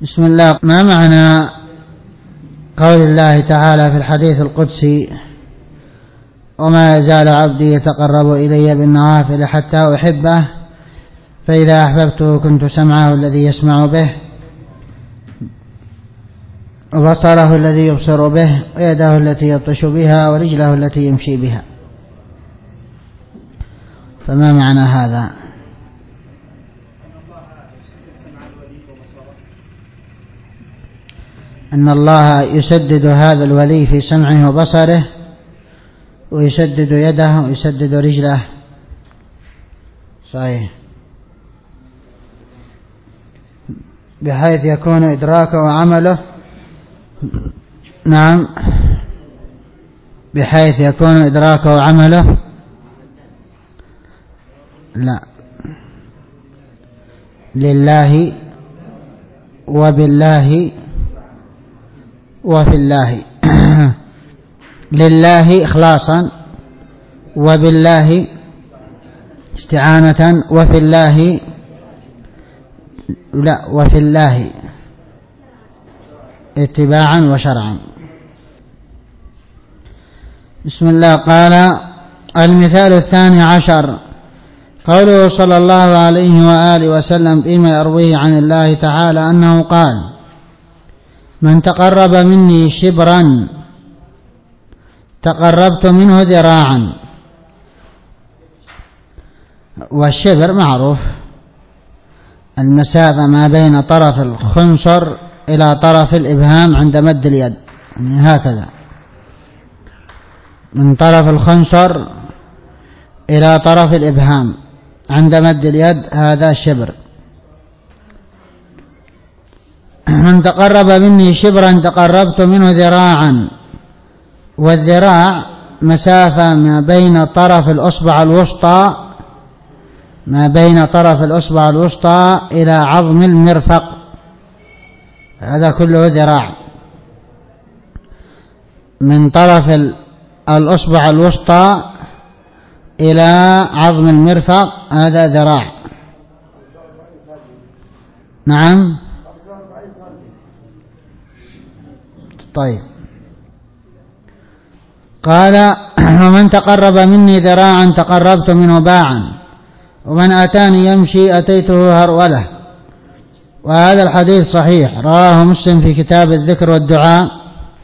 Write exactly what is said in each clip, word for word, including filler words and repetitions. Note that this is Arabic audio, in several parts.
بسم الله. ما معنى قول الله تعالى في الحديث القدسي: وما يزال عبدي يتقرب إلي بالنوافل حتى أحبه فإذا أحببته كنت سمعه الذي يسمع به وبصره الذي يبصر به ويده التي يبطش بها ورجله التي يمشي بها؟ فما معنى هذا؟ أن الله يسدد هذا الولي في سمعه وبصره ويسدد يده ويسدد رجله. صحيح. بحيث يكون إدراكه وعمله نعم بحيث يكون إدراكه وعمله لا لله وبالله وفي الله لله إخلاصا وبالله استعانة وفي الله لا وفي الله اتباعا وشرعا. بسم الله. قال: المثال الثاني عشر قوله صلى الله عليه وآله وسلم فيما يرويه عن الله تعالى أنه قال: من تقرب مني شبرا تقربت منه ذراعا. والشبر معروف المسافة ما بين طرف الخنصر إلى طرف الإبهام عند مد اليد، يعني هكذا من طرف الخنصر إلى طرف الإبهام عند مد اليد، هذا شبر. من تقرب مني شبرا تقربت منه ذراعا. والذراع مسافة ما بين طرف الأصبع الوسطى ما بين طرف الأصبع الوسطى إلى عظم المرفق، هذا كله ذراع. من طرف الأصبع الوسطى إلى عظم المرفق هذا ذراع. نعم. طيب. قال: ومن تقرب مني ذراعا تقربت منه باعا ومن أتاني يمشي أتيته هرولة. وهذا الحديث صحيح، رواه مسلم في كتاب الذكر والدعاء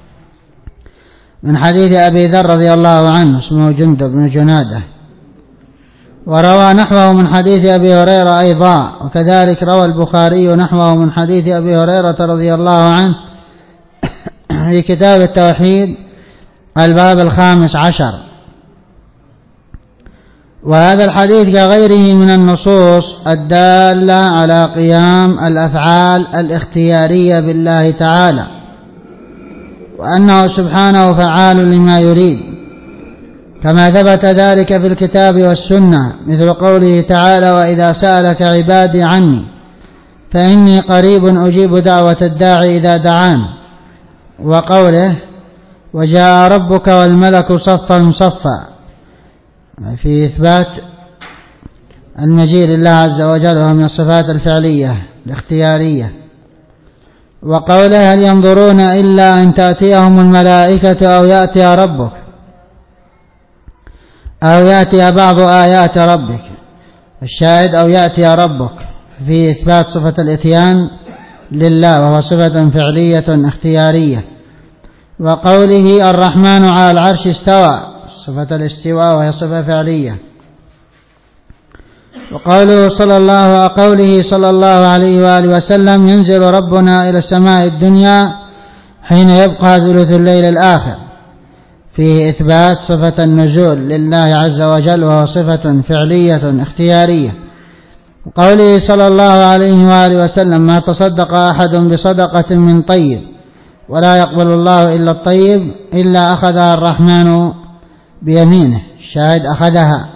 من حديث أبي ذر رضي الله عنه اسمه جندب بن جنادة، وروى نحوه من حديث أبي هريرة أيضا، وكذلك روى البخاري نحوه من حديث أبي هريرة رضي الله عنه في كتاب التوحيد الباب الخامس عشر. وهذا الحديث كغيره من النصوص الدالة على قيام الأفعال الاختيارية بالله تعالى، وأنه سبحانه فعال لما يريد، كما ثبت ذلك في الكتاب والسنة، مثل قوله تعالى: وإذا سألك عبادي عني فإني قريب أجيب دعوة الداعي إذا دعان، وقوله: وجاء ربك والملك صفا صفا، في إثبات المجيء لله عز وجل، وهو من الصفات الفعلية الاختيارية. وقوله: هل ينظرون إلا أن تأتيهم الملائكة أو يأتي ربك أو يأتي بعض آيات ربك، الشاهد أو يأتي ربك، في إثبات صفة الإتيان لله، وهو صفة فعلية اختيارية. وقوله: الرحمن على العرش استوى، صفة الاستواء وهي صفة فعلية. وقوله صلى الله وقوله صلى الله عليه وآله وسلم: ينزل ربنا إلى السماء الدنيا حين يبقى ثلث الليل الآخر، فيه إثبات صفة النزول لله عز وجل، وهو صفة فعلية اختيارية. وقوله صلى الله عليه وآله وسلم: ما تصدق أحد بصدقة من طيب ولا يقبل الله إلا الطيب إلا أخذها الرحمن بيمينه، الشاهد أخذها،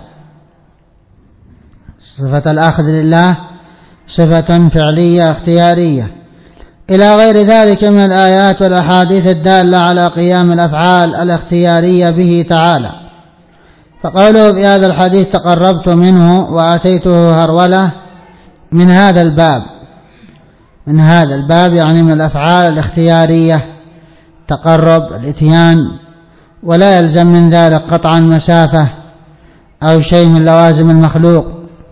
صفة الأخذ لله صفة فعلية اختيارية، إلى غير ذلك من الآيات والأحاديث الدالة على قيام الأفعال الاختيارية به تعالى. فقوله في هذا الحديث: تقربت منه وأتيته هرولة، من هذا الباب، من هذا الباب، يعني من الأفعال الاختيارية، تقرب الإتيان، ولا يلزم من ذلك قطعا مسافة أو شيء من لوازم المخلوق،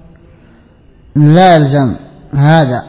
لا يلزم هذا.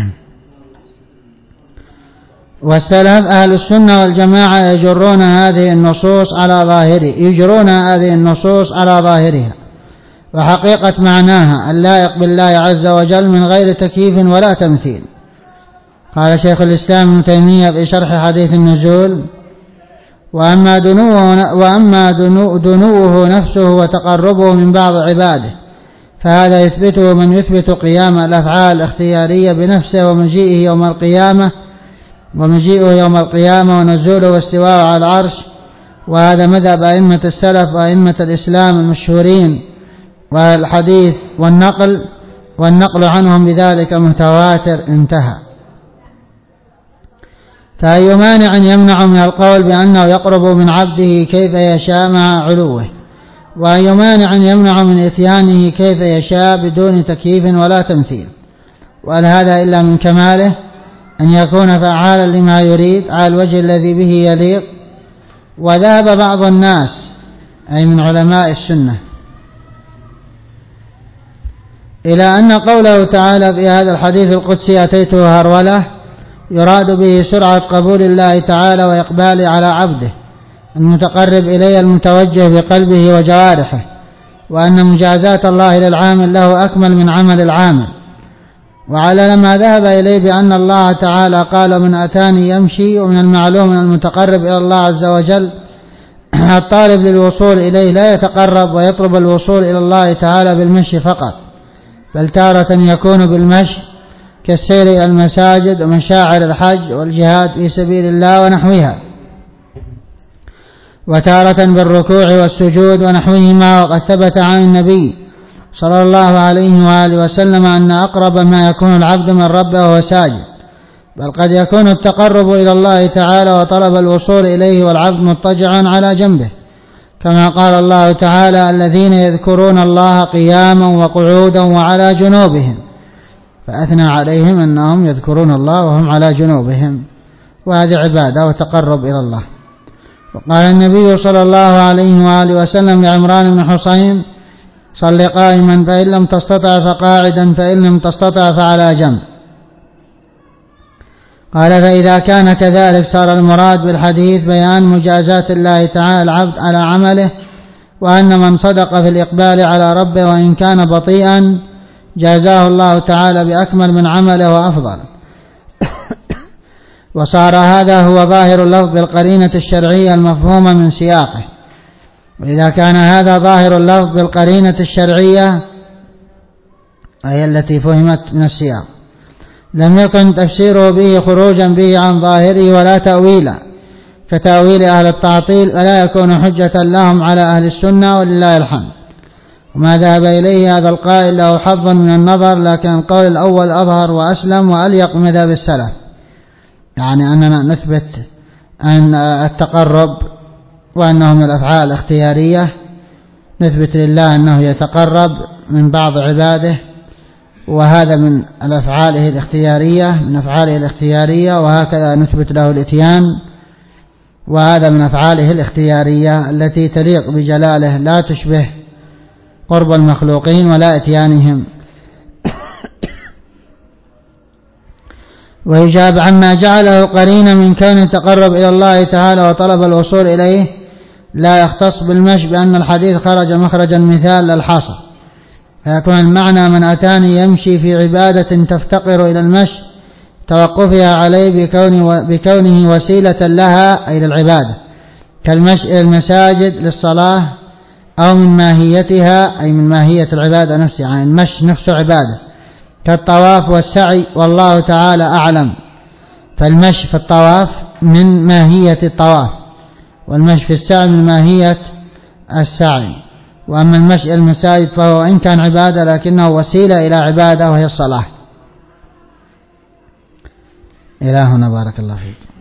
والسلف أهل السنة والجماعة يجرون هذه النصوص على ظاهره يجرون هذه النصوص على ظاهرها وحقيقة معناها اللائق بالله عز وجل من غير تكييف ولا تمثيل. قال شيخ الإسلام ابن تيمية في شرح حديث النزول: وأما دنوه, وأما دنو دنوه نفسه وتقربه من بعض عباده فهذا يثبته من يثبت قيام الأفعال الاختيارية بنفسه ومجيئه يوم القيامة ومجيئه يوم القيامة ونزوله واستواءه على العرش، وهذا مذهب أئمة السلف وأئمة الإسلام المشهورين والحديث والنقل والنقل عنهم بذلك متواتر. انتهى. فأي مانع يمنع من القول بأنه يقرب من عبده كيف يشاء مع علوه، وأي مانع يمنع من إتيانه كيف يشاء بدون تكييف ولا تمثيل، وهل هذا إلا من كماله أن يكون فعالا لما يريد على الوجه الذي به يليق. وذهب بعض الناس أي من علماء السنة إلى أن قوله تعالى في هذا الحديث القدسي أتيته هرولة يراد به سرعة قبول الله تعالى وإقباله على عبده المتقرب إليه المتوجه بقلبه وجوارحه، وأن مجازات الله للعامل له أكمل من عمل العامل. وعلى ما ذهب إليه بأن الله تعالى قال: من أتاني يمشي، ومن المعلوم من المتقرب إلى الله عز وجل الطالب للوصول إليه لا يتقرب ويطلب الوصول إلى الله تعالى بالمشي فقط، بل تارة يكون بالمشي كالسير إلى المساجد ومشاعر الحج والجهاد في سبيل الله ونحوها، وتارة بالركوع والسجود ونحوهما. وقد ثبت عن النبي صلى الله عليه وآله وسلم أن أقرب ما يكون العبد من ربه وهو ساجد، بل قد يكون التقرب إلى الله تعالى وطلب الوصول إليه والعبد مضطجعا على جنبه، كما قال الله تعالى: الذين يذكرون الله قياما وقعودا وعلى جنوبهم، فأثنى عليهم أنهم يذكرون الله وهم على جنوبهم، وهذه عبادة وتقرب إلى الله. وقال النبي صلى الله عليه وآله وسلم لعمران بن حصين: صل قائما، فإن لم تستطع فقاعدا، فإن لم تستطع فعلى جنب. قال: فإذا كان كذلك صار المراد بالحديث بيان مجازات الله تعالى العبد على عمله، وأن من صدق في الإقبال على ربه وإن كان بطيئا جازاه الله تعالى بأكمل من عمله وأفضل. وصار هذا هو ظاهر اللفظ بالقرينة الشرعية المفهومة من سياقه. وإذا كان هذا ظاهر اللفظ بالقرينة الشرعية أي التي فهمت من السياق لم يكن تفسيره به خروجا به عن ظاهره ولا تأويلا كتأويل أهل التعطيل، ولا يكون حجة لهم على أهل السنة ولله الحمد. وما ذهب إليه هذا القائل له حظ من النظر، لكن القول الأول أظهر وأسلم وأليق مذهب السلف، يعني أننا نثبت أن التقرب وأنه من الأفعال الاختيارية، نثبت لله أنه يتقرب من بعض عباده، وهذا من الأفعال الاختيارية من أفعاله الاختيارية، وهكذا نثبت له الإتيان، وهذا من أفعاله الاختيارية التي تليق بجلاله، لا تشبه قرب المخلوقين ولا إتيانهم. ويجاب عما جعله قرينا من كون التقرب إلى الله تعالى وطلب الوصول إليه لا يختص بالمشي، بأن الحديث خرج مخرج المثال للحاصل، فيكون المعنى: من أتاني يمشي في عبادة تفتقر إلى المشي، توقفها عليه بكونه, بكونه وسيلة لها أي للعبادة، كالمشي إلى المساجد للصلاة، أو من ماهيتها أي من ماهية العبادة نفسها، يعني المشي نفسه عبادة، كالطواف والسعي، والله تعالى أعلم. فالمشي في الطواف من ماهية الطواف، والمشي في السعي من ماهية السعي. وأما المشي إلى المساجد فهو إن كان عبادة لكنه وسيلة إلى عبادة وهي الصلاة. إلى هنا بارك الله فيك.